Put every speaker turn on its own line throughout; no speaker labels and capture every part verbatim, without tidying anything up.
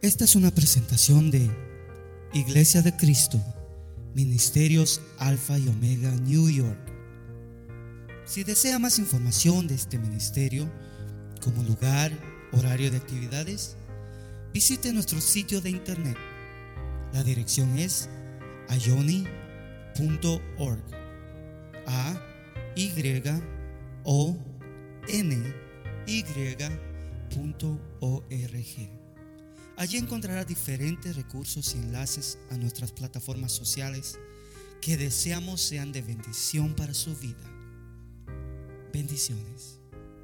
Esta es una presentación de Iglesia de Cristo, Ministerios Alfa y Omega, New York. Si desea más información de este ministerio, como lugar, horario de actividades, visite nuestro sitio de internet. La dirección es ayoni punto org. A Y O N Y punto org. Allí encontrará diferentes recursos y enlaces a nuestras plataformas sociales que deseamos sean de bendición para su vida. Bendiciones.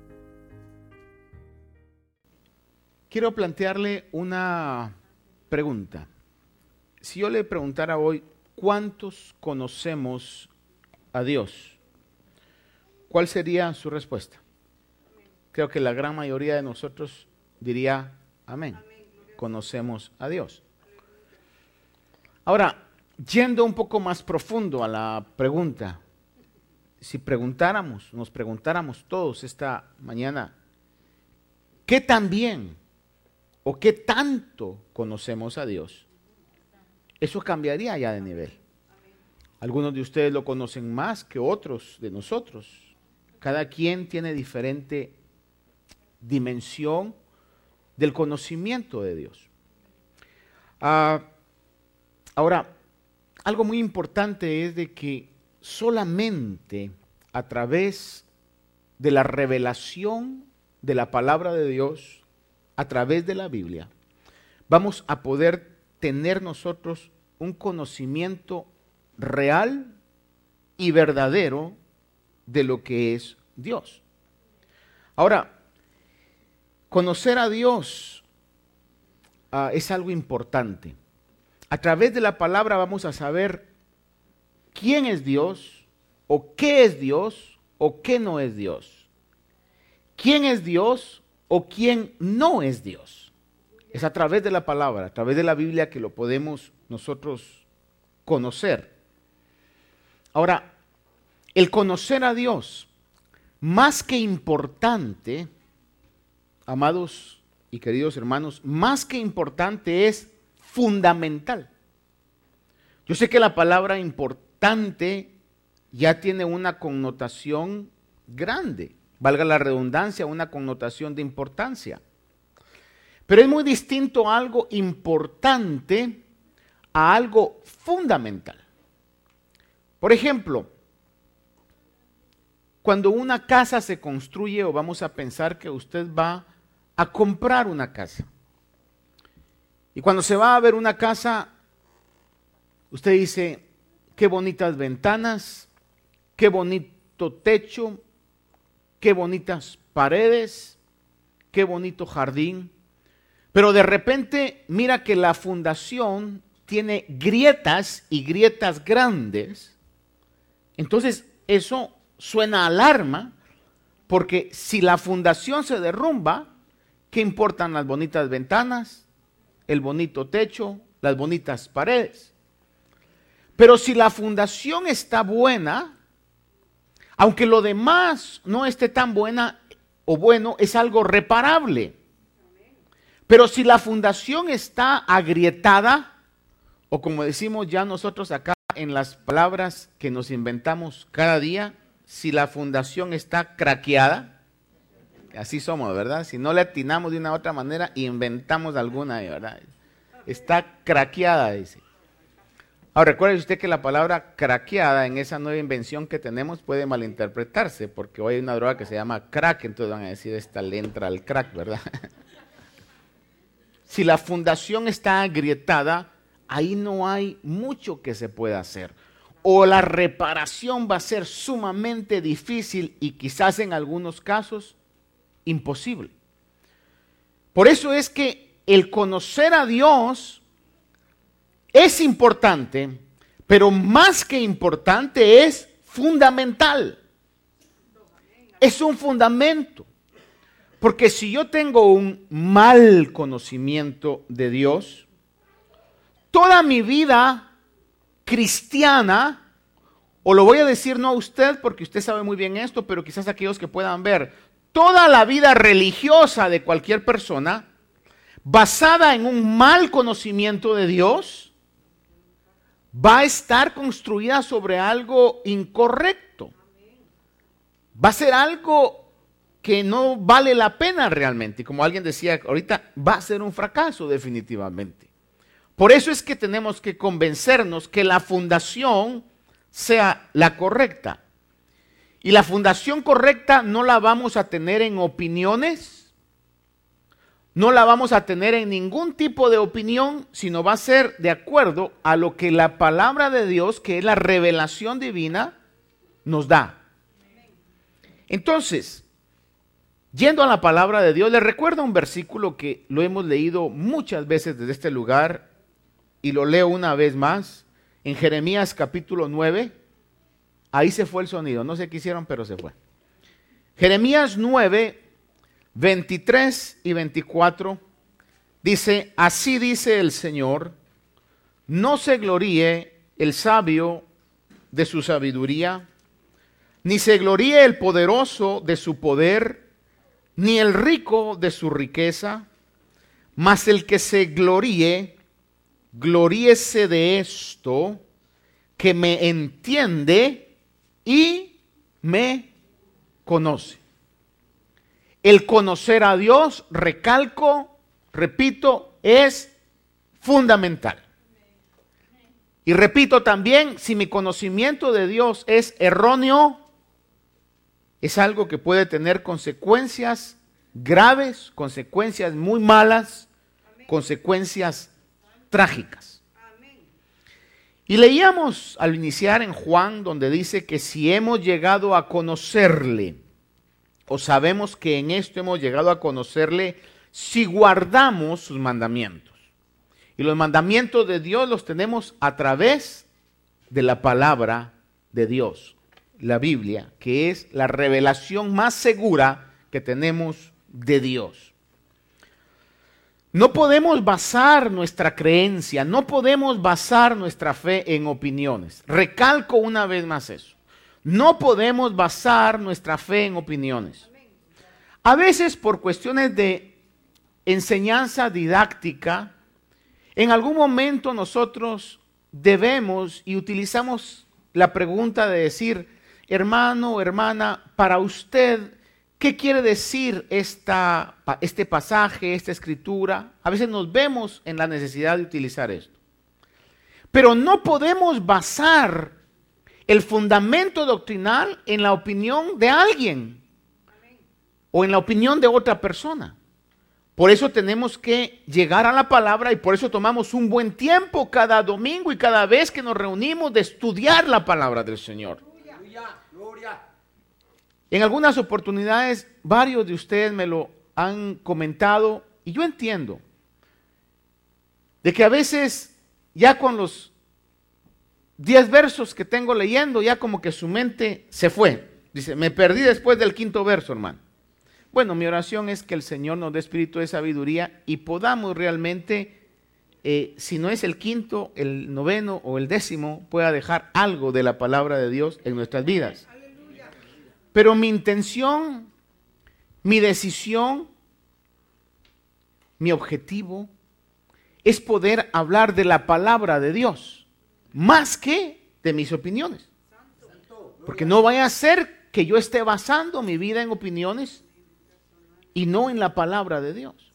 Quiero plantearle una pregunta. Si yo le preguntara hoy, ¿cuántos conocemos a Dios? ¿Cuál sería su respuesta? Creo que la gran mayoría de nosotros diría amén. Conocemos a Dios. Ahora, yendo un poco más profundo a la pregunta, si preguntáramos, nos preguntáramos todos esta mañana, ¿qué tan bien o qué tanto conocemos a Dios? Eso cambiaría ya de nivel. Algunos de ustedes lo conocen más que otros de nosotros. Cada quien tiene diferente dimensión del conocimiento de Dios. Ah, ahora, algo muy importante es de que solamente a través de la revelación de la palabra de Dios, a través de la Biblia, vamos a poder tener nosotros un conocimiento real y verdadero de lo que es Dios. Ahora, conocer a Dios uh, es algo importante. A través de la palabra vamos a saber quién es Dios, o qué es Dios, o qué no es Dios. Quién es Dios, o quién no es Dios. Es a través de la palabra, a través de la Biblia que lo podemos nosotros conocer. Ahora, el conocer a Dios, más que importante, amados y queridos hermanos, más que importante es fundamental. Yo sé que la palabra importante ya tiene una connotación grande, valga la redundancia, una connotación de importancia. Pero es muy distinto algo importante a algo fundamental. Por ejemplo, cuando una casa se construye, o vamos a pensar que usted va a comprar una casa. Y cuando se va a ver una casa, usted dice, qué bonitas ventanas, qué bonito techo, qué bonitas paredes, qué bonito jardín. Pero de repente mira que la fundación tiene grietas y grietas grandes. Entonces eso suena alarma, porque si la fundación se derrumba, ¿qué importan las bonitas ventanas, el bonito techo, las bonitas paredes? Pero si la fundación está buena, aunque lo demás no esté tan buena o bueno, es algo reparable. Pero si la fundación está agrietada, o como decimos ya nosotros acá en las palabras que nos inventamos cada día, si la fundación está craqueada, así somos, ¿verdad? Si no le atinamos de una u otra manera, inventamos alguna, ¿verdad? Está craqueada, dice. Ahora, recuerde usted que la palabra craqueada en esa nueva invención que tenemos puede malinterpretarse, porque hoy hay una droga que se llama crack, entonces van a decir, esta le entra al crack, ¿verdad? Si la fundación está agrietada, ahí no hay mucho que se pueda hacer. O la reparación va a ser sumamente difícil y quizás en algunos casos imposible. Por eso es que el conocer a Dios es importante, pero más que importante es fundamental. Es un fundamento. Porque si yo tengo un mal conocimiento de Dios, toda mi vida cristiana, o lo voy a decir no a usted porque usted sabe muy bien esto, pero quizás aquellos que puedan ver, toda la vida religiosa de cualquier persona basada en un mal conocimiento de Dios, va a estar construida sobre algo incorrecto. Va a ser algo que no vale la pena realmente. Y como alguien decía ahorita, va a ser un fracaso definitivamente. Por eso es que tenemos que convencernos que la fundación sea la correcta. Y la fundación correcta no la vamos a tener en opiniones, no la vamos a tener en ningún tipo de opinión, sino va a ser de acuerdo a lo que la palabra de Dios, que es la revelación divina, nos da. Entonces, yendo a la palabra de Dios, les recuerdo un versículo que lo hemos leído muchas veces desde este lugar y lo leo una vez más, en Jeremías capítulo nueve. Ahí se fue el sonido, no sé qué hicieron, pero se fue. Jeremías nueve, veintitrés y veinticuatro, dice, así dice el Señor, no se gloríe el sabio de su sabiduría, ni se gloríe el poderoso de su poder, ni el rico de su riqueza, mas el que se gloríe, gloríese de esto, que me entiende y me conoce. El conocer a Dios, recalco, repito, es fundamental. Y repito también, si mi conocimiento de Dios es erróneo, es algo que puede tener consecuencias graves, consecuencias muy malas, amén, consecuencias trágicas. Amén. Y leíamos al iniciar en Juan, donde dice que si hemos llegado a conocerle, o sabemos que en esto hemos llegado a conocerle, si guardamos sus mandamientos. Y los mandamientos de Dios los tenemos a través de la palabra de Dios, la Biblia, que es la revelación más segura que tenemos de Dios. No podemos basar nuestra creencia, no podemos basar nuestra fe en opiniones. Recalco una vez más eso. No podemos basar nuestra fe en opiniones. A veces por cuestiones de enseñanza didáctica, en algún momento nosotros debemos y utilizamos la pregunta de decir, hermano o hermana, para usted, ¿qué quiere decir esta, este pasaje, esta escritura? A veces nos vemos en la necesidad de utilizar esto. Pero no podemos basar el fundamento doctrinal en la opinión de alguien o en la opinión de otra persona. Por eso tenemos que llegar a la palabra y por eso tomamos un buen tiempo cada domingo y cada vez que nos reunimos de estudiar la palabra del Señor. En algunas oportunidades, varios de ustedes me lo han comentado y yo entiendo de que a veces ya con los diez versos que tengo leyendo, ya como que su mente se fue. Dice, me perdí después del quinto verso, hermano. Bueno, mi oración es que el Señor nos dé espíritu de sabiduría y podamos realmente, eh, si no es el quinto, el noveno o el décimo, pueda dejar algo de la palabra de Dios en nuestras vidas. Pero mi intención, mi decisión, mi objetivo es poder hablar de la palabra de Dios, más que de mis opiniones. Porque no vaya a ser que yo esté basando mi vida en opiniones y no en la palabra de Dios.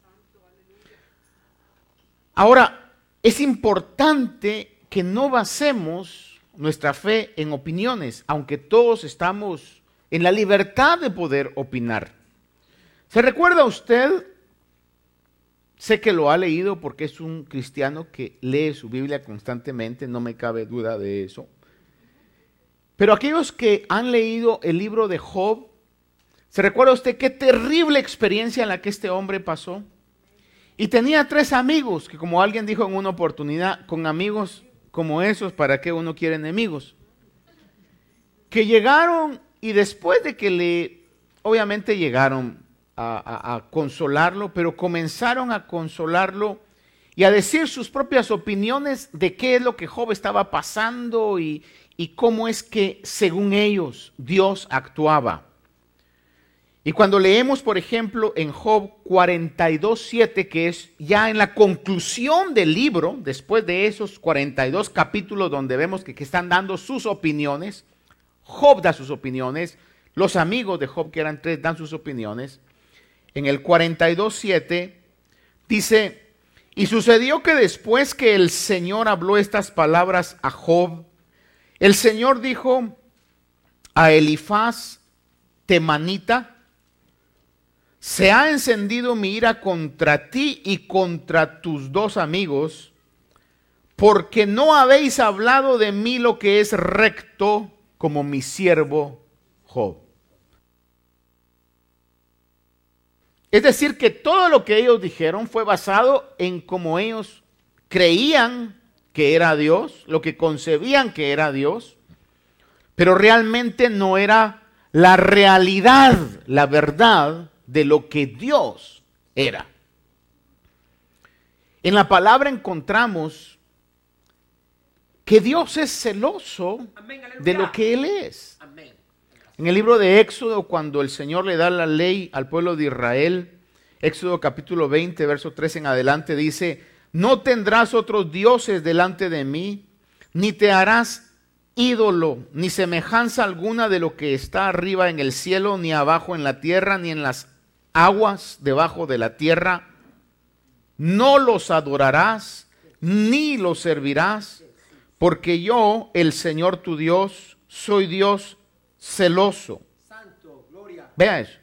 Ahora, es importante que no basemos nuestra fe en opiniones, aunque todos estamos en la libertad de poder opinar. ¿Se recuerda usted? Sé que lo ha leído porque es un cristiano que lee su Biblia constantemente, no me cabe duda de eso. Pero aquellos que han leído el libro de Job, ¿se recuerda usted qué terrible experiencia en la que este hombre pasó? Y tenía tres amigos, que como alguien dijo en una oportunidad, con amigos como esos, ¿para qué uno quiere enemigos? Que llegaron y después de que le, obviamente llegaron a, a, a consolarlo, pero comenzaron a consolarlo y a decir sus propias opiniones de qué es lo que Job estaba pasando y, y cómo es que, según ellos, Dios actuaba. Y cuando leemos, por ejemplo, en Job cuarenta y dos, siete, que es ya en la conclusión del libro, después de esos cuarenta y dos capítulos donde vemos que, que están dando sus opiniones, Job da sus opiniones, los amigos de Job, que eran tres, dan sus opiniones. En el cuarenta y dos, siete, dice, y sucedió que después que el Señor habló estas palabras a Job, el Señor dijo a Elifaz temanita, se ha encendido mi ira contra ti y contra tus dos amigos, porque no habéis hablado de mí lo que es recto como mi siervo Job. Es decir, que todo lo que ellos dijeron fue basado en cómo ellos creían que era Dios, lo que concebían que era Dios, pero realmente no era la realidad, la verdad de lo que Dios era. En la palabra encontramos que Dios es celoso de lo que Él es. En el libro de Éxodo, cuando el Señor le da la ley al pueblo de Israel, Éxodo capítulo veinte, verso tres en adelante, dice, no tendrás otros dioses delante de mí, ni te harás ídolo, ni semejanza alguna de lo que está arriba en el cielo, ni abajo en la tierra, ni en las aguas debajo de la tierra. No los adorarás, ni los servirás, porque yo, el Señor tu Dios, soy Dios celoso.
Santo, gloria.
Vea eso.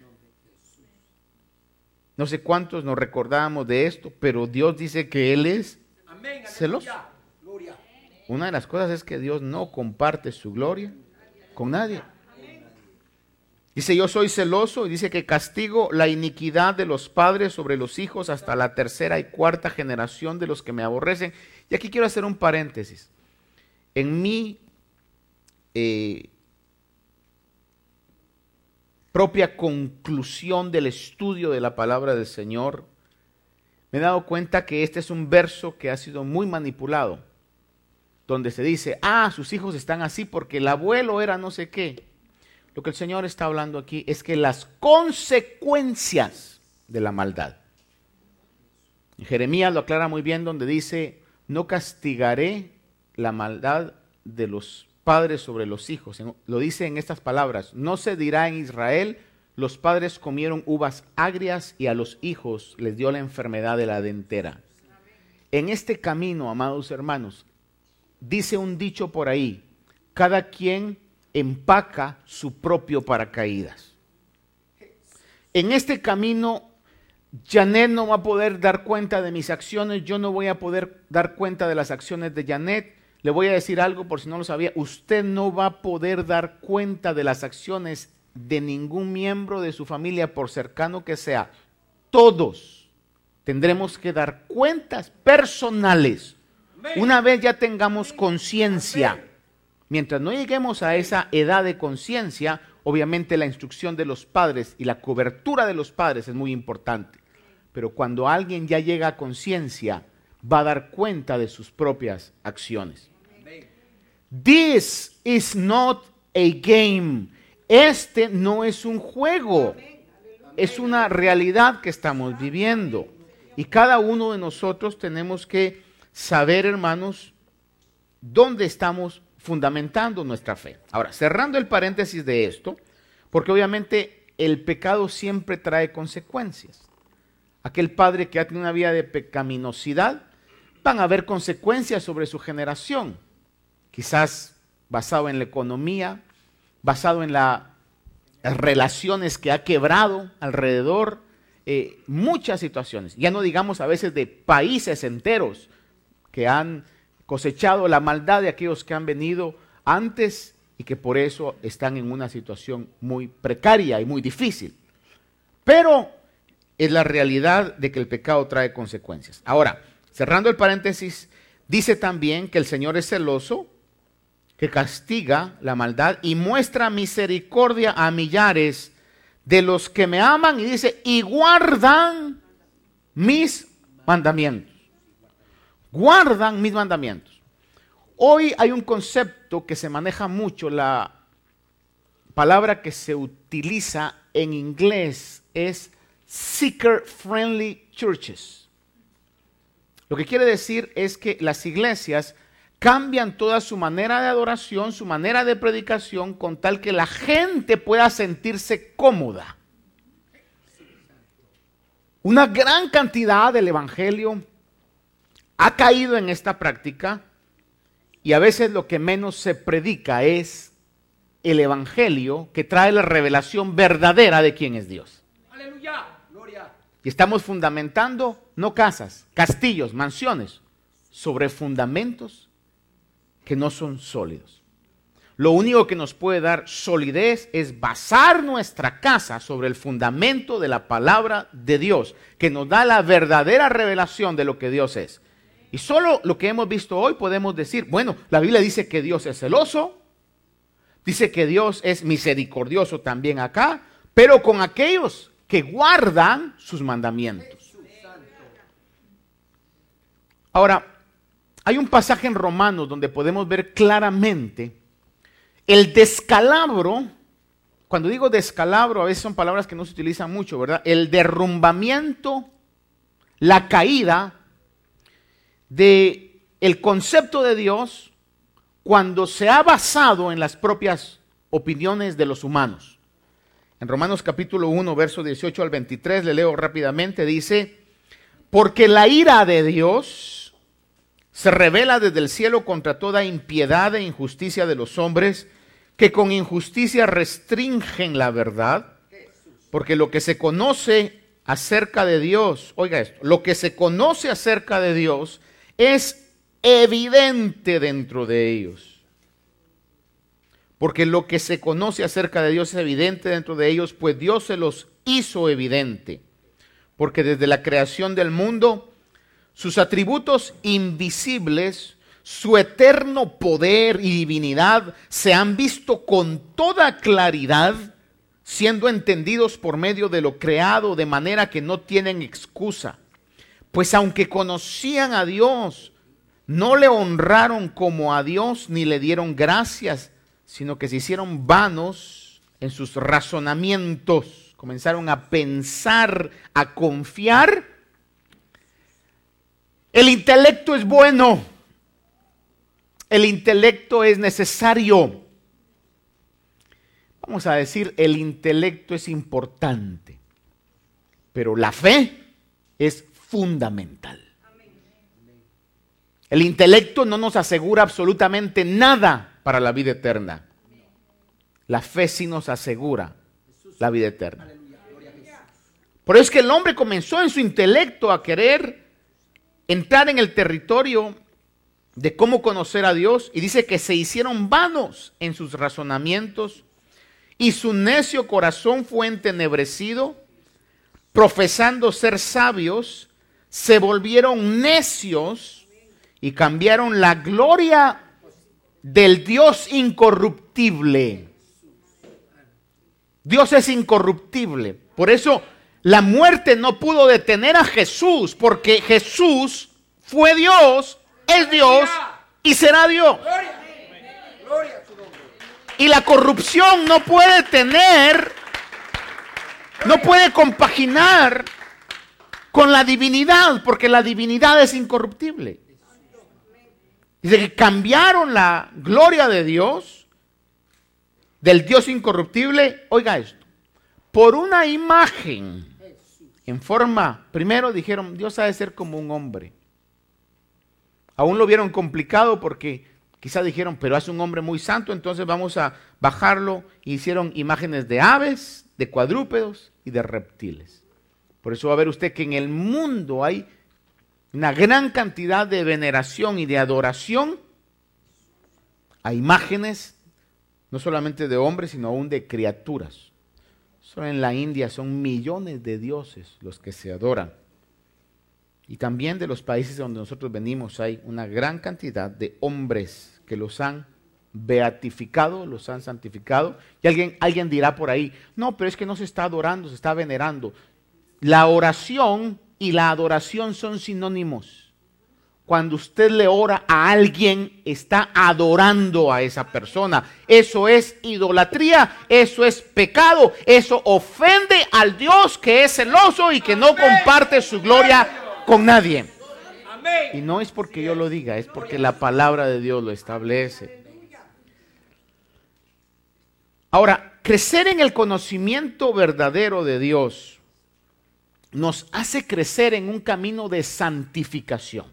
No sé cuántos nos recordamos de esto, pero Dios dice que Él es
Amén,
celoso.
gloria.
Una de las cosas es que Dios no comparte su gloria con nadie. Dice, yo soy celoso, y dice que castigo la iniquidad de los padres sobre los hijos hasta la tercera y cuarta generación de los que me aborrecen. Y aquí quiero hacer un paréntesis. En mi eh, propia conclusión del estudio de la palabra del Señor, me he dado cuenta que este es un verso que ha sido muy manipulado, donde se dice, ah, sus hijos están así porque el abuelo era no sé qué. Lo que el Señor está hablando aquí es que las consecuencias de la maldad. En Jeremías lo aclara muy bien donde dice, no castigaré la maldad de los padres sobre los hijos. Lo dice en estas palabras, no se dirá en Israel, los padres comieron uvas agrias y a los hijos les dio la enfermedad de la dentera. En este camino, amados hermanos, dice un dicho por ahí, cada quien empaca su propio paracaídas. En este camino, Janet no va a poder dar cuenta de mis acciones, yo no voy a poder dar cuenta de las acciones de Janet. Le voy a decir algo por si no lo sabía, usted no va a poder dar cuenta de las acciones de ningún miembro de su familia, por cercano que sea. Todos tendremos que dar cuentas personales. Una vez ya tengamos conciencia. Mientras no lleguemos a esa edad de conciencia, obviamente la instrucción de los padres y la cobertura de los padres es muy importante. Pero cuando alguien ya llega a conciencia, va a dar cuenta de sus propias acciones. This is not a game. Este no es un juego. Es una realidad que estamos viviendo. Y cada uno de nosotros tenemos que saber, hermanos, dónde estamos fundamentando nuestra fe. Ahora, cerrando el paréntesis de esto, porque obviamente el pecado siempre trae consecuencias. Aquel padre que ha tenido una vida de pecaminosidad, van a haber consecuencias sobre su generación. Quizás basado en la economía, basado en la, las relaciones que ha quebrado alrededor, eh, muchas situaciones. Ya no digamos a veces de países enteros que han cosechado la maldad de aquellos que han venido antes y que por eso están en una situación muy precaria y muy difícil. Pero es la realidad de que el pecado trae consecuencias. Ahora, cerrando el paréntesis, dice también que el Señor es celoso, que castiga la maldad y muestra misericordia a millares de los que me aman, y dice, y guardan mis mandamientos. Guardan mis mandamientos. Hoy hay un concepto que se maneja mucho, la palabra que se utiliza en inglés es seeker friendly churches. Lo que quiere decir es que las iglesias cambian toda su manera de adoración, su manera de predicación, con tal que la gente pueda sentirse cómoda. Una gran cantidad del evangelio ha caído en esta práctica y a veces lo que menos se predica es el evangelio que trae la revelación verdadera de quién es Dios.
Aleluya. Gloria.
Y estamos fundamentando no casas, castillos, mansiones, sobre fundamentos que no son sólidos. Lo único que nos puede dar solidez es basar nuestra casa sobre el fundamento de la palabra de Dios, que nos da la verdadera revelación de lo que Dios es. Y solo lo que hemos visto hoy podemos decir, bueno, la Biblia dice que Dios es celoso, dice que Dios es misericordioso también acá, pero con aquellos que guardan sus mandamientos. Ahora, hay un pasaje en Romanos donde podemos ver claramente el descalabro. Cuando digo descalabro, a veces son palabras que no se utilizan mucho, ¿verdad? El derrumbamiento, la caída de el concepto de Dios cuando se ha basado en las propias opiniones de los humanos. En Romanos capítulo uno, verso dieciocho al veintitrés, le leo rápidamente, dice: porque la ira de Dios se revela desde el cielo contra toda impiedad e injusticia de los hombres, que con injusticia restringen la verdad, porque lo que se conoce acerca de Dios, oiga esto, lo que se conoce acerca de Dios es evidente dentro de ellos. Porque lo que se conoce acerca de Dios es evidente dentro de ellos, pues Dios se los hizo evidente. Porque desde la creación del mundo, sus atributos invisibles, su eterno poder y divinidad se han visto con toda claridad, siendo entendidos por medio de lo creado, de manera que no tienen excusa. Pues aunque conocían a Dios, no le honraron como a Dios ni le dieron gracias, sino que se hicieron vanos en sus razonamientos. Comenzaron a pensar, a confiar. El intelecto es bueno. El intelecto es necesario. Vamos a decir, el intelecto es importante. Pero la fe es fundamental. El intelecto no nos asegura absolutamente nada para la vida eterna. La fe sí nos asegura la vida eterna. Por eso es que el hombre comenzó en su intelecto a querer entrar en el territorio de cómo conocer a Dios, y dice que se hicieron vanos en sus razonamientos y su necio corazón fue entenebrecido, profesando ser sabios, se volvieron necios y cambiaron la gloria del Dios incorruptible. Dios es incorruptible. Por eso la muerte no pudo detener a Jesús, porque Jesús fue Dios, es Dios y será Dios. Y la corrupción no puede tener, no puede compaginar con la divinidad, porque la divinidad es incorruptible. Dice que cambiaron la gloria de Dios, del Dios incorruptible, oiga esto, por una imagen en forma, primero dijeron, Dios ha de ser como un hombre. Aún lo vieron complicado porque quizá dijeron, pero es un hombre muy santo, entonces vamos a bajarlo. Y hicieron imágenes de aves, de cuadrúpedos y de reptiles. Por eso va a ver usted que en el mundo hay una gran cantidad de veneración y de adoración a imágenes, no solamente de hombres, sino aún de criaturas. Solo en la India son millones de dioses los que se adoran. Y también de los países donde nosotros venimos hay una gran cantidad de hombres que los han beatificado, los han santificado. Y alguien, alguien dirá por ahí, no, pero es que no se está adorando, se está venerando. La oración y la adoración son sinónimos. cuando usted le ora a alguien, está adorando a esa persona. Eso es idolatría, eso es pecado, eso ofende al Dios que es celoso y que no comparte su gloria con nadie. Y no es porque yo lo diga, es porque la palabra de Dios lo establece. Ahora, crecer en el conocimiento verdadero de Dios nos hace crecer en un camino de santificación.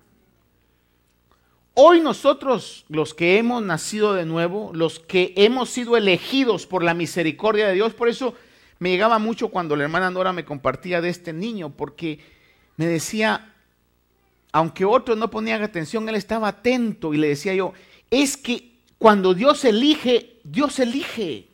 Hoy nosotros, los que hemos nacido de nuevo, los que hemos sido elegidos por la misericordia de Dios, por eso me llegaba mucho cuando la hermana Nora me compartía de este niño, porque me decía, aunque otros no ponían atención, él estaba atento y le decía yo, es que cuando Dios elige, Dios elige.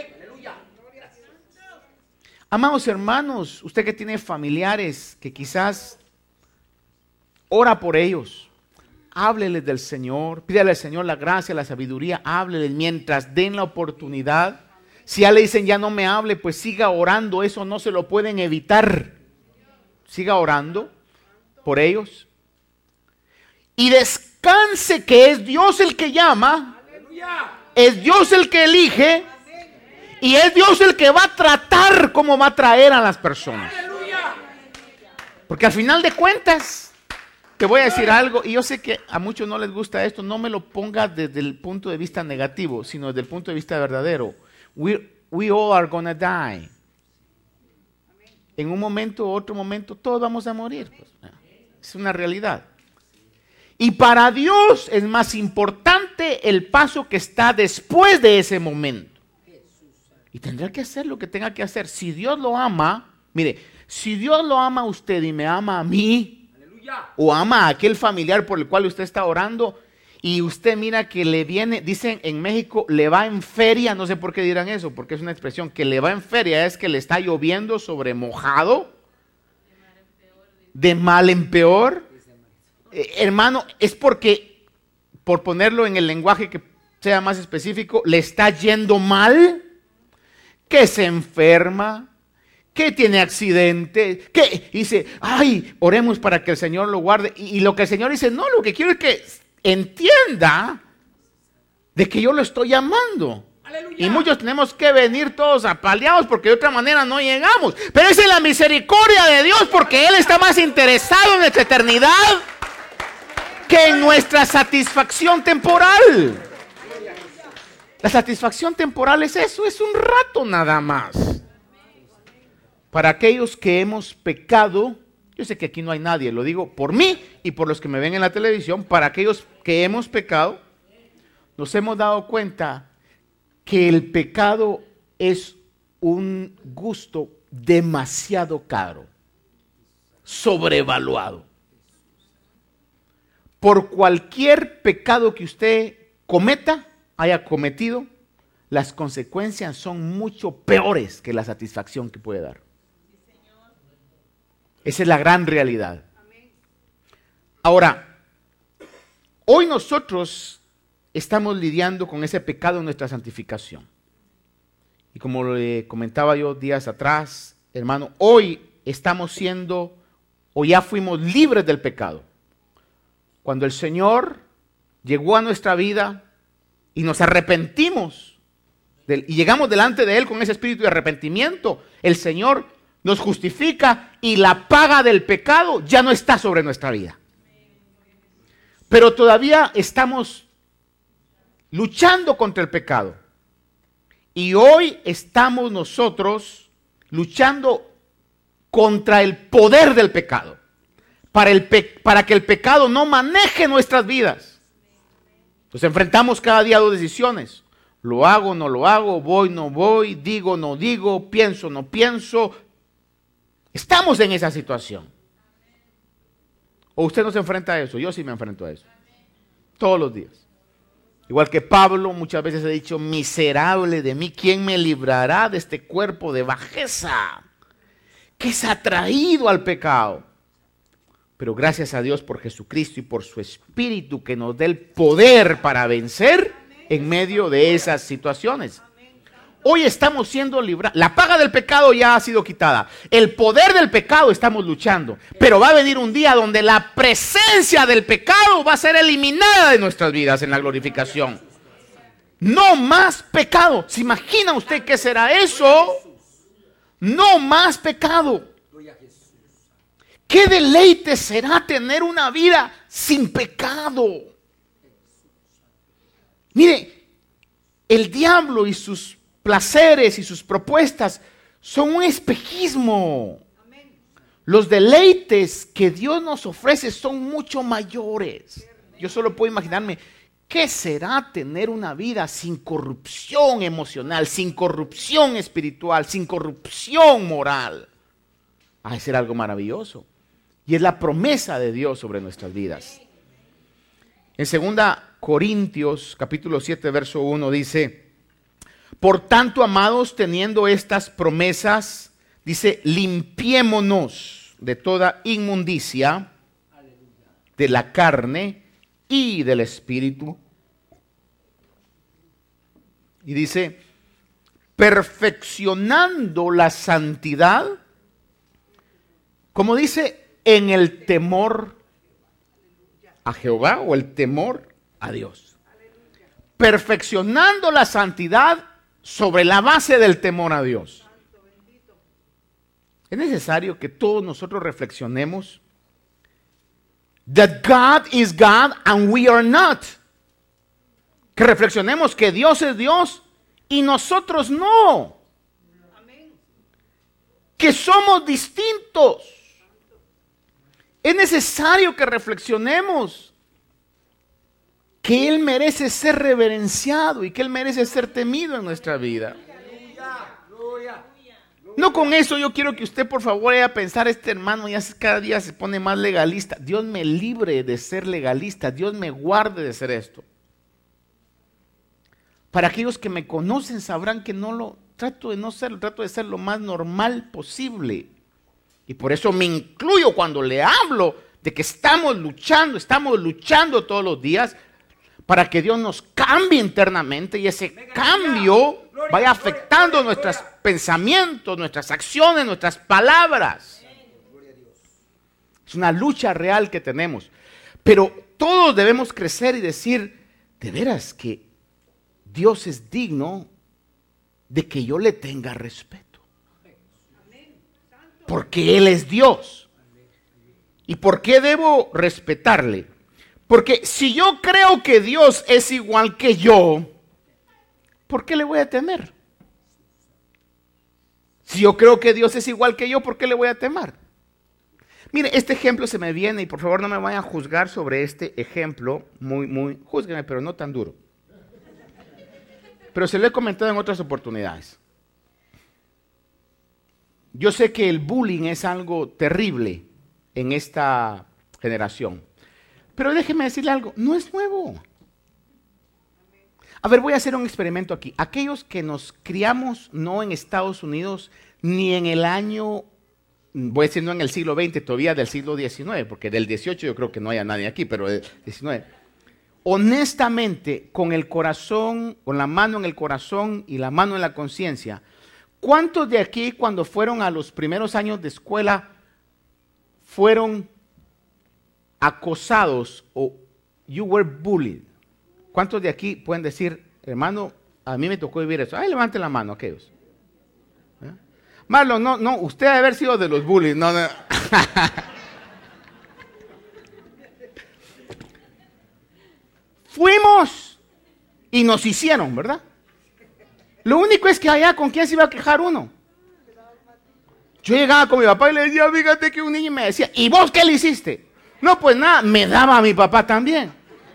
Amados hermanos, usted que tiene familiares que quizás ora por ellos, hábleles del Señor, pídale al Señor la gracia, la sabiduría, hábleles mientras den la oportunidad. Si ya le dicen ya no me hable, pues siga orando, eso no se lo pueden evitar. Siga orando por ellos. Y descanse que es Dios el que llama, es Dios el que elige y es Dios el que va a tratar cómo va a traer a las personas. Porque al final de cuentas, te voy a decir algo, y yo sé que a muchos no les gusta esto, no me lo ponga desde el punto de vista negativo, sino desde el punto de vista verdadero. We, we all are gonna die. En un momento u otro momento todos vamos a morir. Pues, es una realidad. Y para Dios es más importante el paso que está después de ese momento. Y tendrá que hacer lo que tenga que hacer. Si Dios lo ama, mire, si Dios lo ama a usted y me ama a mí, o ama a aquel familiar por el cual usted está orando, y usted mira que le viene, dicen en México, le va en feria, no sé por qué dirán eso, porque es una expresión, que le va en feria, es que le está lloviendo sobre mojado, de mal en peor. Eh, hermano, es porque, por ponerlo en el lenguaje que sea más específico, le está yendo mal, que se enferma, que tiene accidente, que dice, ay, oremos para que el Señor lo guarde. Y, y lo que el Señor dice, no, lo que quiero es que entienda de que yo lo estoy amando. ¡Aleluya! Y muchos tenemos que venir todos apaleados porque de otra manera no llegamos. Pero esa es la misericordia de Dios, porque Él está más interesado en nuestra eternidad que en nuestra satisfacción temporal. La satisfacción temporal es eso, es un rato nada más. Para aquellos que hemos pecado, yo sé que aquí no hay nadie, lo digo por mí y por los que me ven en la televisión, para aquellos que hemos pecado, nos hemos dado cuenta que el pecado es un gusto demasiado caro, sobrevaluado. Por cualquier pecado que usted cometa, haya cometido, las consecuencias son mucho peores que la satisfacción que puede dar. Esa es la gran realidad. Ahora, hoy nosotros estamos lidiando con ese pecado en nuestra santificación. Y como le comentaba yo días atrás, hermano, hoy estamos siendo, o ya fuimos libres del pecado. Cuando el Señor llegó a nuestra vida y nos arrepentimos, del, y llegamos delante de Él con ese espíritu de arrepentimiento, el Señor nos justifica y la paga del pecado ya no está sobre nuestra vida. Pero todavía estamos luchando contra el pecado. Y hoy estamos nosotros luchando contra el poder del pecado. Para, el pe- para que el pecado no maneje nuestras vidas. Nos enfrentamos cada día a dos decisiones. Lo hago, no lo hago, voy, no voy, digo, no digo, pienso, no pienso. Estamos en esa situación. ¿O usted no se enfrenta a eso? Yo sí me enfrento a eso. Todos los días. Igual que Pablo muchas veces ha dicho, miserable de mí, ¿quién me librará de este cuerpo de bajeza que es atraído al pecado? Pero gracias a Dios por Jesucristo y por su Espíritu que nos dé el poder para vencer en medio de esas situaciones. Hoy estamos siendo librados. La paga del pecado ya ha sido quitada. El poder del pecado estamos luchando. Pero va a venir un día donde la presencia del pecado va a ser eliminada de nuestras vidas en la glorificación. No más pecado. ¿Se imagina usted qué será eso? No más pecado. ¿Qué deleite será tener una vida sin pecado? Mire, el diablo y sus placeres y sus propuestas son un espejismo. Los deleites que Dios nos ofrece son mucho mayores. Yo solo puedo imaginarme qué será tener una vida sin corrupción emocional, sin corrupción espiritual, sin corrupción moral. Va a ser algo maravilloso. Y es la promesa de Dios sobre nuestras vidas. En segunda Corintios capítulo siete verso uno dice: por tanto, amados, teniendo estas promesas, dice, limpiémonos de toda inmundicia de la carne y del espíritu. Y dice, perfeccionando la santidad, como dice, en el temor a Jehová o el temor a Dios. Perfeccionando la santidad sobre la base del temor a Dios. Es necesario que todos nosotros reflexionemos that God is God and we are not. Que reflexionemos que Dios es Dios y nosotros no. Que somos distintos. Es necesario que reflexionemos que Él merece ser reverenciado y que Él merece ser temido en nuestra vida. No con eso yo quiero que usted por favor vaya a pensar, este hermano ya cada día se pone más legalista. Dios me libre de ser legalista, Dios me guarde de ser esto. Para aquellos que me conocen sabrán que no lo trato de no ser, trato de ser lo más normal posible. Y por eso me incluyo cuando le hablo de que estamos luchando, estamos luchando todos los días para que Dios nos cambie internamente y ese cambio vaya afectando nuestros pensamientos, nuestras acciones, nuestras palabras. Es una lucha real que tenemos. Pero todos debemos crecer y decir, de veras que Dios es digno de que yo le tenga respeto. Porque Él es Dios. ¿Y por qué debo respetarle? Porque si yo creo que Dios es igual que yo, ¿por qué le voy a temer? Si yo creo que Dios es igual que yo, ¿por qué le voy a temer? Mire, este ejemplo se me viene y por favor no me vayan a juzgar sobre este ejemplo. Muy, muy, júzguenme, pero no tan duro. Pero se lo he comentado en otras oportunidades. Yo sé que el bullying es algo terrible en esta generación. Pero déjeme decirle algo, no es nuevo. A ver, voy a hacer un experimento aquí. Aquellos que nos criamos no en Estados Unidos ni en el año, voy a decir no en el siglo veinte, todavía del siglo diecinueve, porque del dieciocho yo creo que no haya nadie aquí, pero del diecinueve. Honestamente, con el corazón, con la mano en el corazón y la mano en la conciencia, ¿cuántos de aquí cuando fueron a los primeros años de escuela fueron acosados o you were bullied? ¿Cuántos de aquí pueden decir, hermano, a mí me tocó vivir eso? Ay, levanten la mano aquellos. ¿Eh? Marlon, no, no, usted debe haber sido de los bullies. No, no. Fuimos y nos hicieron, ¿verdad? Lo único es que allá, ¿con quién se iba a quejar uno? Yo llegaba con mi papá y le decía, fíjate que un niño me decía, ¿y vos qué le hiciste? No, pues nada, me daba a mi papá también.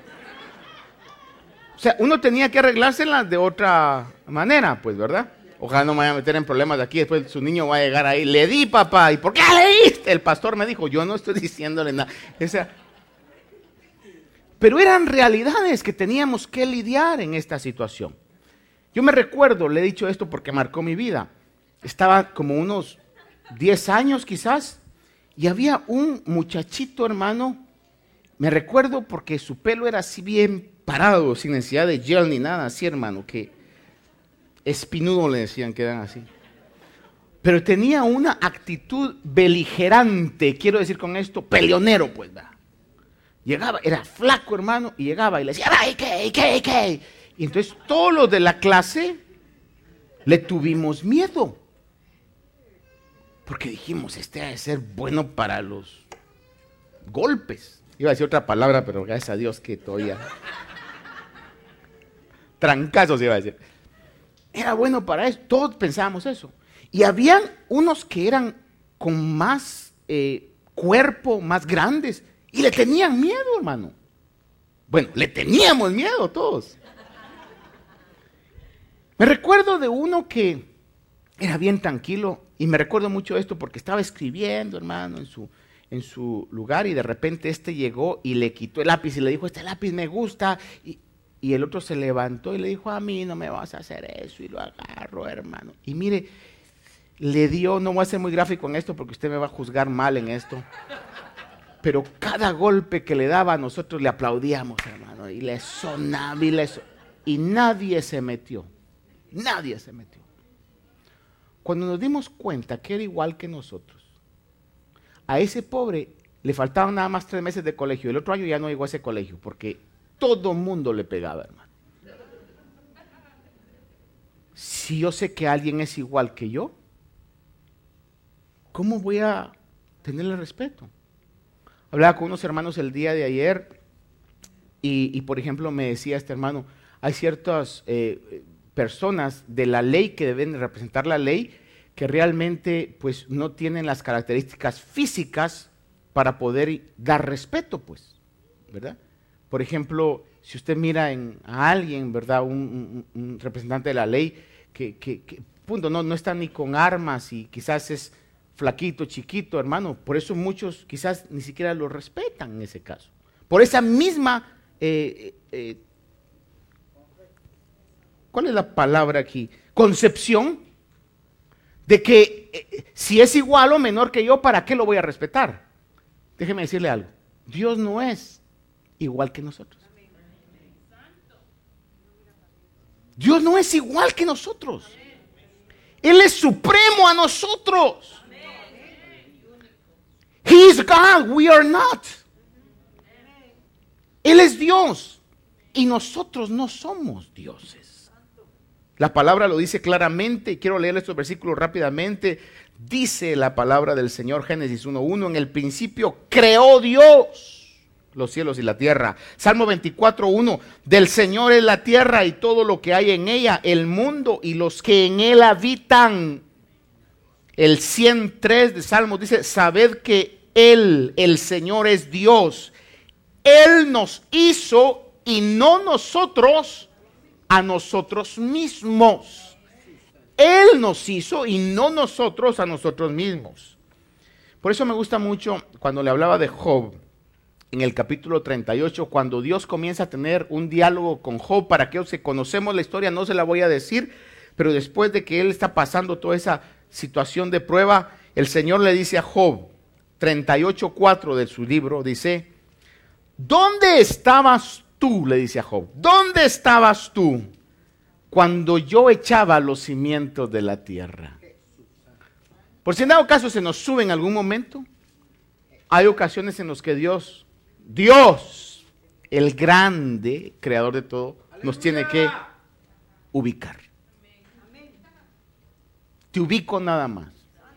O sea, uno tenía que arreglárselas de otra manera, pues, ¿verdad? Ojalá no me vaya a meter en problemas de aquí, después su niño va a llegar ahí, le di papá, ¿y por qué le diste? El pastor me dijo, yo no estoy diciéndole nada. O sea, pero eran realidades que teníamos que lidiar en esta situación. Yo me recuerdo, le he dicho esto porque marcó mi vida. Estaba como unos diez años quizás y había un muchachito, hermano, me recuerdo porque su pelo era así bien parado, sin necesidad de gel ni nada así, hermano, que espinudo le decían que eran así. Pero tenía una actitud beligerante, quiero decir con esto, peleonero, pues, ¿verdad? Llegaba, era flaco, hermano, y llegaba y le decía, ¡ay, qué, qué, qué! Y entonces todos los de la clase le tuvimos miedo. Porque dijimos, este ha de ser bueno para los golpes. Iba a decir otra palabra, pero gracias a Dios que todavía... Trancazos iba a decir. Era bueno para eso, todos pensábamos eso. Y habían unos que eran con más eh, cuerpo, más grandes, y le tenían miedo, hermano. Bueno, le teníamos miedo todos. Me recuerdo de uno que era bien tranquilo, y me recuerdo mucho esto porque estaba escribiendo, hermano, en su, en su lugar, y de repente este llegó y le quitó el lápiz y le dijo, este lápiz me gusta, y, y el otro se levantó y le dijo, a mí no me vas a hacer eso, y lo agarró, hermano. Y mire, le dio, no voy a ser muy gráfico en esto porque usted me va a juzgar mal en esto, pero cada golpe que le daba, nosotros le aplaudíamos, hermano, y le sonaba, y, le son... y nadie se metió, nadie se metió. Cuando nos dimos cuenta que era igual que nosotros, a ese pobre le faltaban nada más tres meses de colegio, el otro año ya no llegó a ese colegio, porque todo mundo le pegaba, hermano. Si yo sé que alguien es igual que yo, ¿cómo voy a tenerle respeto? Hablaba con unos hermanos el día de ayer y, y por ejemplo, me decía este hermano, hay ciertas eh, personas de la ley que deben representar la ley que realmente pues no tienen las características físicas para poder dar respeto, pues, ¿verdad? Por ejemplo, si usted mira en, a alguien, ¿verdad? Un, un, un representante de la ley que, que, que punto, no, no está ni con armas y quizás es flaquito, chiquito, hermano, por eso muchos quizás ni siquiera lo respetan en ese caso. Por esa misma, eh, eh, ¿cuál es la palabra aquí? Concepción de que eh, si es igual o menor que yo, ¿para qué lo voy a respetar? Déjeme decirle algo, Dios no es igual que nosotros. Dios no es igual que nosotros. Él es supremo a nosotros. He is God, we are not. Él es Dios y nosotros no somos dioses. La palabra lo dice claramente, y quiero leer estos versículos rápidamente. Dice la palabra del Señor, Génesis uno uno, en el principio creó Dios los cielos y la tierra. Salmo veinticuatro uno, del Señor es la tierra y todo lo que hay en ella, el mundo y los que en él habitan. El ciento tres de Salmos dice, sabed que Él, el Señor es Dios. Él nos hizo y no nosotros a nosotros mismos. Él nos hizo y no nosotros a nosotros mismos. Por eso me gusta mucho cuando le hablaba de Job en el capítulo treinta y ocho, cuando Dios comienza a tener un diálogo con Job. Para aquellos que conocemos la historia no se la voy a decir, pero después de que él está pasando toda esa situación de prueba, el Señor le dice a Job, treinta y ocho cuatro de su libro, dice, ¿dónde estabas tú? Le dice a Job, ¿dónde estabas tú cuando yo echaba los cimientos de la tierra? Por si en dado caso se nos sube en algún momento, hay ocasiones en las que Dios, Dios, el grande, creador de todo, nos tiene que ubicar. Te ubico nada más.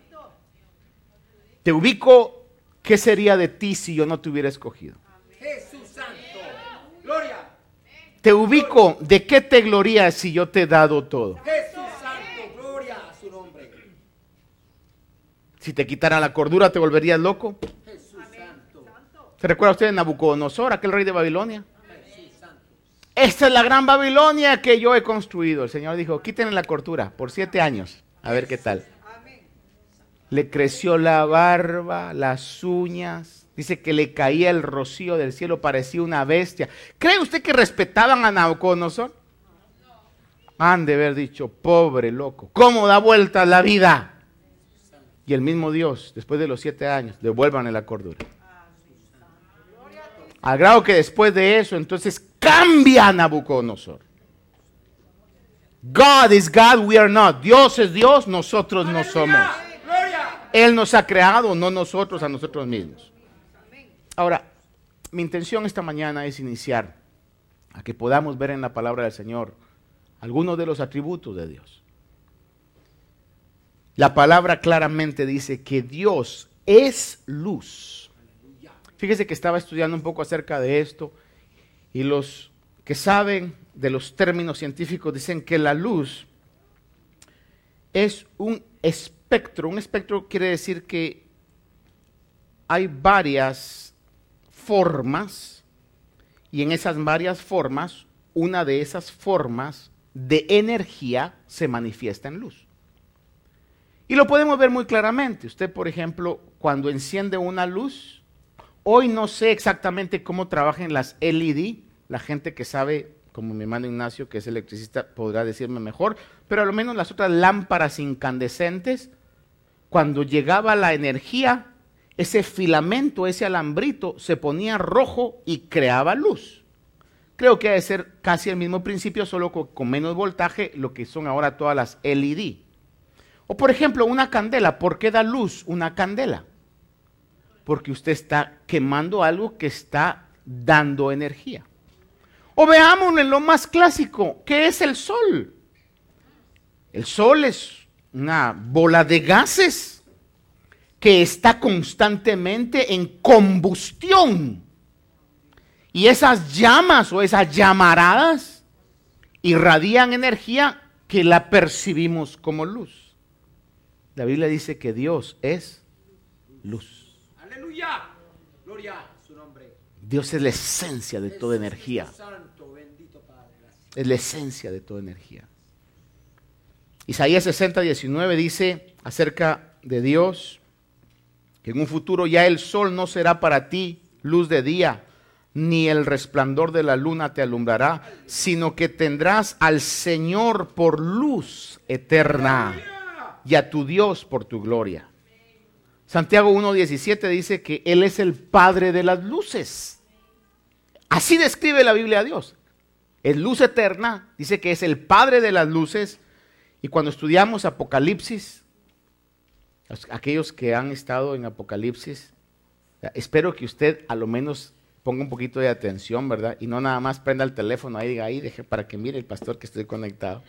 Te ubico, ¿qué sería de ti si yo no te hubiera escogido?
Jesús Santo. Gloria.
Te ubico, ¿de qué te glorías si yo te he dado todo?
Jesús Santo. Gloria a su nombre.
Si te quitara la cordura, ¿te volverías loco?
Jesús Santo.
¿Se recuerda usted de Nabucodonosor, aquel rey de Babilonia?
Jesús Santo.
Esta es la gran Babilonia que yo he construido. El Señor dijo, quítenle la cordura por siete años. A ver qué tal. Le creció la barba, las uñas. Dice que le caía el rocío del cielo, parecía una bestia. ¿Cree usted que respetaban a Nabucodonosor? Han de haber dicho, pobre loco, ¿cómo da vuelta la vida? Y el mismo Dios, después de los siete años, devuélvanle la cordura. Al grado que después de eso, entonces cambia a Nabucodonosor. God is God, we are not. Dios es Dios, nosotros no somos.
Gloria.
Él nos ha creado, no nosotros a nosotros mismos. Ahora, mi intención esta mañana es iniciar a que podamos ver en la palabra del Señor algunos de los atributos de Dios. La palabra claramente dice que Dios es luz. Fíjese que estaba estudiando un poco acerca de esto y los que saben de los términos científicos dicen que la luz es un espectro. Un espectro quiere decir que hay varias formas y en esas varias formas, una de esas formas de energía se manifiesta en luz. Y lo podemos ver muy claramente. Usted, por ejemplo, cuando enciende una luz, hoy no sé exactamente cómo trabajan las L E D. La gente que sabe, como mi hermano Ignacio, que es electricista, podrá decirme mejor. Pero a lo menos las otras lámparas incandescentes, cuando llegaba la energía, ese filamento, ese alambrito, se ponía rojo y creaba luz. Creo que ha de ser casi el mismo principio, solo con, con menos voltaje, lo que son ahora todas las L E D. O por ejemplo, una candela. ¿Por qué da luz una candela? Porque usted está quemando algo que está dando energía. O veamos en lo más clásico, ¿qué es el sol? El sol es una bola de gases que está constantemente en combustión. Y esas llamas o esas llamaradas irradian energía que la percibimos como luz. La Biblia dice que Dios es luz.
Aleluya. Gloria a su nombre.
Dios es la esencia de toda energía.
Santo, bendito Padre. Gracias.
Es la esencia de toda energía. Isaías sesenta, diecinueve dice acerca de Dios que en un futuro ya el sol no será para ti luz de día, ni el resplandor de la luna te alumbrará, sino que tendrás al Señor por luz eterna y a tu Dios por tu gloria. Santiago uno diecisiete dice que Él es el Padre de las luces. Así describe la Biblia a Dios. Es luz eterna, dice que es el Padre de las luces. Y cuando estudiamos Apocalipsis, aquellos que han estado en Apocalipsis, espero que usted a lo menos ponga un poquito de atención, ¿verdad? Y no nada más prenda el teléfono ahí y diga, ahí deje para que mire el pastor que estoy conectado.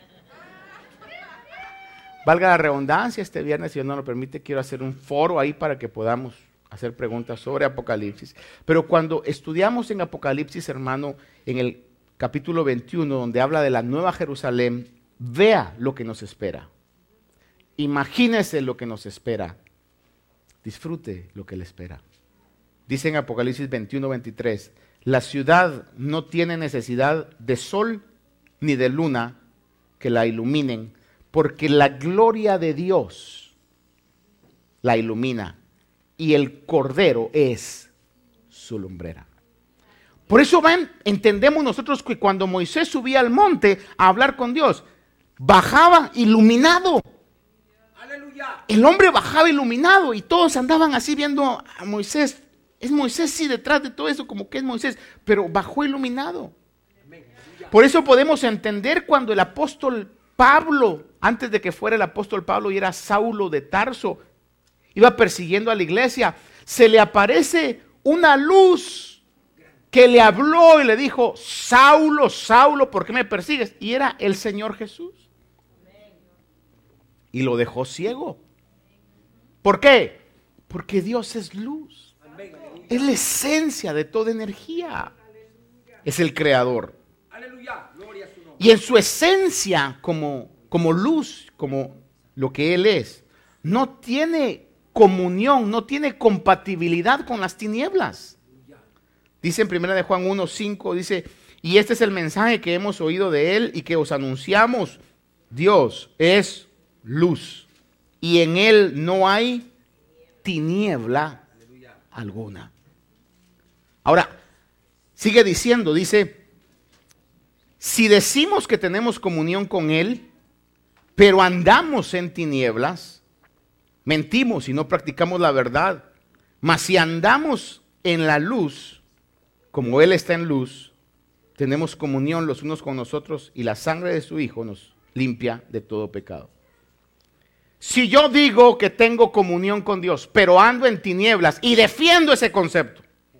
Valga la redundancia, este viernes, si Dios no lo permite, quiero hacer un foro ahí para que podamos hacer preguntas sobre Apocalipsis. Pero cuando estudiamos en Apocalipsis, hermano, en el capítulo veintiuno, donde habla de la Nueva Jerusalén, vea lo que nos espera. Imagínese lo que nos espera. Disfrute lo que le espera. Dice en Apocalipsis veintiuno, veintitrés, la ciudad no tiene necesidad de sol ni de luna que la iluminen, porque la gloria de Dios la ilumina y el Cordero es su lumbrera. Por eso ven, entendemos nosotros que cuando Moisés subía al monte a hablar con Dios, bajaba iluminado.
Aleluya.
El hombre bajaba iluminado y todos andaban así viendo a Moisés. Es Moisés, sí, detrás de todo eso, como que es Moisés, pero bajó iluminado. Por eso podemos entender cuando el apóstol Pablo, antes de que fuera el apóstol Pablo y era Saulo de Tarso, iba persiguiendo a la iglesia, se le aparece una luz que le habló y le dijo, Saulo, Saulo, ¿por qué me persigues? Y era el Señor Jesús. Y lo dejó ciego. ¿Por qué? Porque Dios es luz. Es la esencia de toda energía. Es el creador.
Aleluya. Gloria a su nombre.
Y en su esencia como, como luz, como lo que Él es, no tiene comunión, no tiene compatibilidad con las tinieblas. Dice en primera de Juan uno, cinco, dice, y este es el mensaje que hemos oído de Él y que os anunciamos. Dios es luz y en Él no hay tiniebla alguna. Ahora, sigue diciendo, dice, si decimos que tenemos comunión con Él, pero andamos en tinieblas, mentimos y no practicamos la verdad. Mas si andamos en la luz, como Él está en luz, tenemos comunión los unos con nosotros y la sangre de su Hijo nos limpia de todo pecado. Si yo digo que tengo comunión con Dios, pero ando en tinieblas y defiendo ese concepto,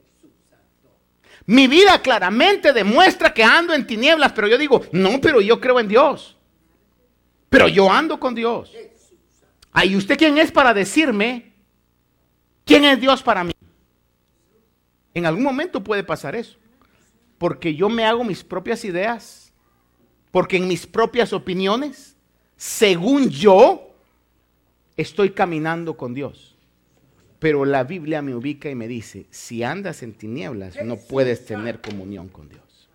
mi vida claramente demuestra que ando en tinieblas, pero yo digo, no, pero yo creo en Dios. Pero yo ando con Dios. ¿Y usted quién es para decirme quién es Dios para mí? En algún momento puede pasar eso. Porque yo me hago mis propias ideas. Porque en mis propias opiniones, según yo, estoy caminando con Dios. Pero la Biblia me ubica y me dice, si andas en tinieblas, no puedes tener comunión con Dios.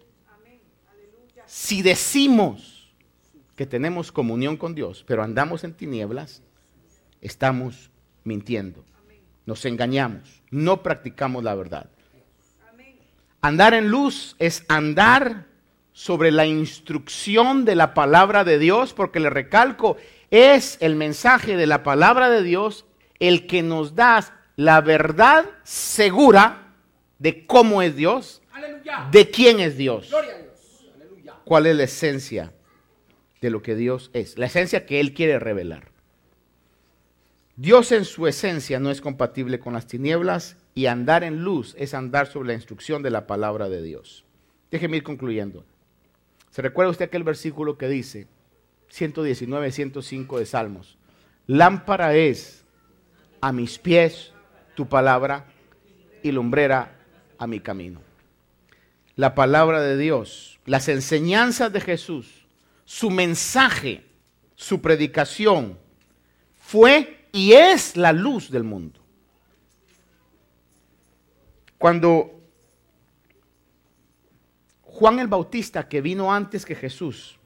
Si decimos que tenemos comunión con Dios, pero andamos en tinieblas, estamos mintiendo. Nos engañamos, no practicamos la verdad. Andar en luz es andar sobre la instrucción de la palabra de Dios, porque le recalco, es el mensaje de la palabra de Dios el que nos da la verdad segura de cómo es Dios,
Aleluya.
de quién es Dios,
Gloria a Dios. Aleluya.
cuál es la esencia de lo que Dios es, la esencia que Él quiere revelar. Dios en su esencia no es compatible con las tinieblas y andar en luz es andar sobre la instrucción de la palabra de Dios. Déjeme ir concluyendo. ¿Se recuerda usted aquel versículo que dice, ciento diecinueve, ciento cinco de Salmos? Lámpara es a mis pies tu palabra y lumbrera a mi camino. La palabra de Dios, las enseñanzas de Jesús, su mensaje, su predicación, fue y es la luz del mundo. Cuando Juan el Bautista, que vino antes que Jesús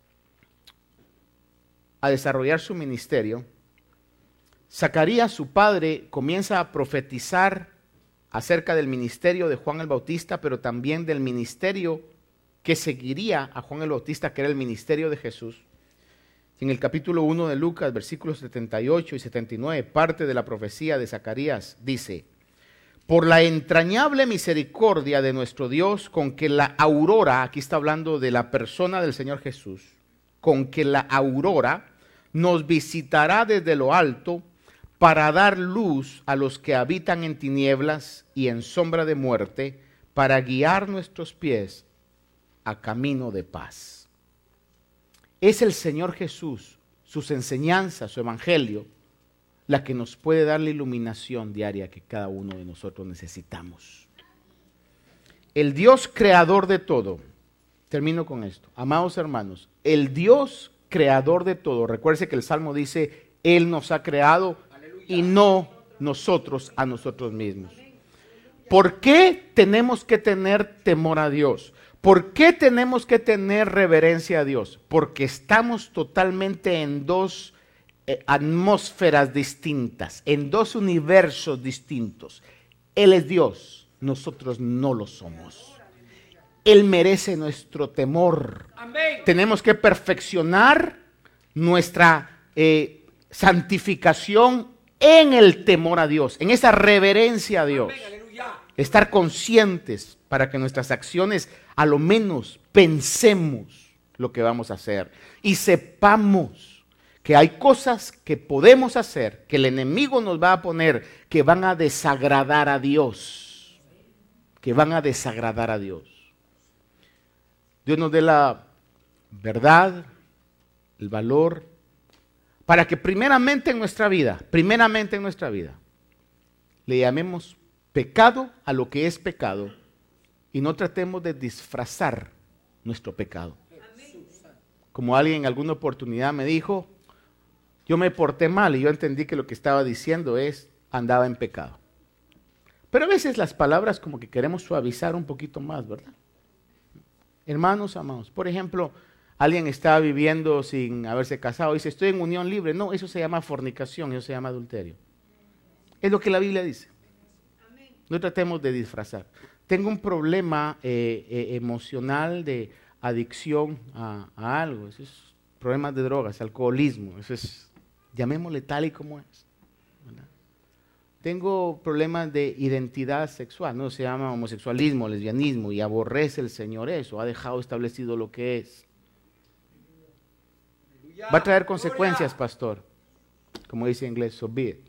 a desarrollar su ministerio, Zacarías, su padre, comienza a profetizar acerca del ministerio de Juan el Bautista, pero también del ministerio que seguiría a Juan el Bautista, que era el ministerio de Jesús. En el capítulo uno de Lucas, versículos setenta y ocho y setenta y nueve, parte de la profecía de Zacarías dice, por la entrañable misericordia de nuestro Dios, con que la aurora, aquí está hablando de la persona del Señor Jesús, con que la aurora nos visitará desde lo alto para dar luz a los que habitan en tinieblas y en sombra de muerte, para guiar nuestros pies a camino de paz. Es el Señor Jesús, sus enseñanzas, su evangelio, la que nos puede dar la iluminación diaria que cada uno de nosotros necesitamos. El Dios creador de todo, termino con esto, amados hermanos, el Dios creador de todo, recuerde que el Salmo dice, Él nos ha creado y no nosotros a nosotros mismos. ¿Por qué tenemos que tener temor a Dios? ¿Por qué tenemos que tener reverencia a Dios? Porque estamos totalmente en dos eh, atmósferas distintas, en dos universos distintos. Él es Dios, nosotros no lo somos. Él merece nuestro temor.
Amén.
Tenemos que perfeccionar nuestra eh, santificación en el temor a Dios, en esa reverencia a Dios.
Amén. Aleluya.
Estar conscientes para que nuestras acciones, a lo menos, pensemos lo que vamos a hacer y sepamos que hay cosas que podemos hacer, que el enemigo nos va a poner, que van a desagradar a Dios, que van a desagradar a Dios. Dios nos dé la verdad, el valor, para que primeramente en nuestra vida, primeramente en nuestra vida, le llamemos pecado a lo que es pecado y no tratemos de disfrazar nuestro pecado. Como alguien en alguna oportunidad me dijo, yo me porté mal y yo entendí que lo que estaba diciendo es, andaba en pecado. Pero a veces las palabras como que queremos suavizar un poquito más, ¿verdad? Hermanos, amados, por ejemplo, alguien está viviendo sin haberse casado y dice, estoy en unión libre. No, eso se llama fornicación, eso se llama adulterio. Es lo que la Biblia dice. No tratemos de disfrazar. Tengo un problema eh, eh, emocional de adicción a, a algo. Eso es problemas de drogas, alcoholismo. Eso es, llamémosle tal y como es, ¿verdad? Tengo problemas de identidad sexual. No se llama homosexualismo, lesbianismo y aborrece el Señor eso. Ha dejado establecido lo que es. Va a traer consecuencias, pastor. Como dice en inglés, so be it.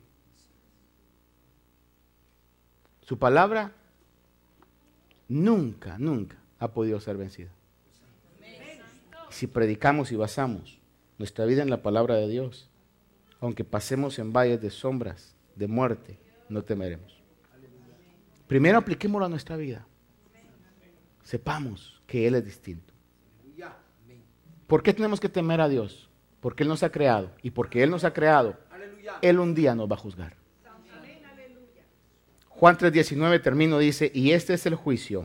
Su palabra nunca, nunca ha podido ser vencida. Si predicamos y basamos nuestra vida en la palabra de Dios, aunque pasemos en valles de sombras, de muerte, no temeremos. Primero apliquémoslo a nuestra vida. Sepamos que Él es distinto. ¿Por qué tenemos que temer a Dios? Porque Él nos ha creado. Y porque Él nos ha creado, Él un día nos va a juzgar. Juan tres diecinueve termino, dice, y este es el juicio,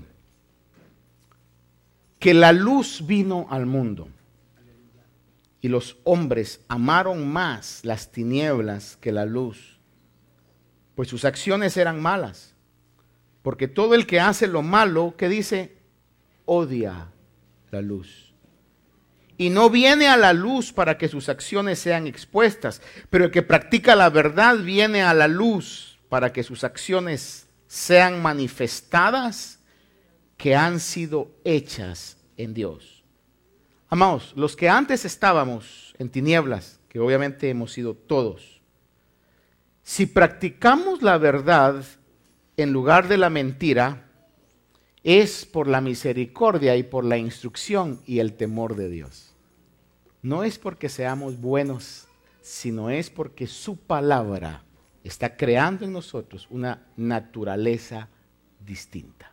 que la luz vino al mundo y los hombres amaron más las tinieblas que la luz, pues sus acciones eran malas. Porque todo el que hace lo malo, ¿qué dice? Odia la luz. Y no viene a la luz para que sus acciones sean expuestas, pero el que practica la verdad viene a la luz para que sus acciones sean manifestadas, que han sido hechas en Dios. Amados, los que antes estábamos en tinieblas, que obviamente hemos sido todos, si practicamos la verdad en lugar de la mentira, es por la misericordia y por la instrucción y el temor de Dios. No es porque seamos buenos, sino es porque su palabra está creando en nosotros una naturaleza distinta.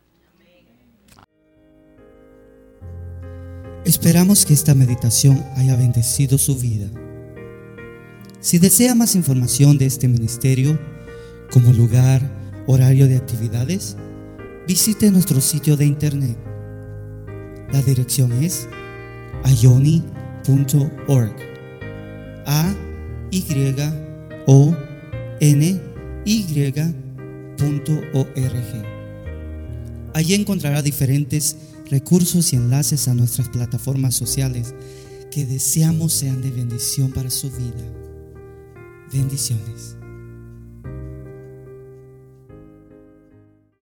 Esperamos que esta meditación haya bendecido su vida. Si desea más información de este ministerio, como lugar, horario de actividades, visite nuestro sitio de internet. La dirección es ayoni punto org. A Y O N Y punto org. Allí encontrará diferentes recursos y enlaces a nuestras plataformas sociales que deseamos sean de bendición para su vida. Bendiciones.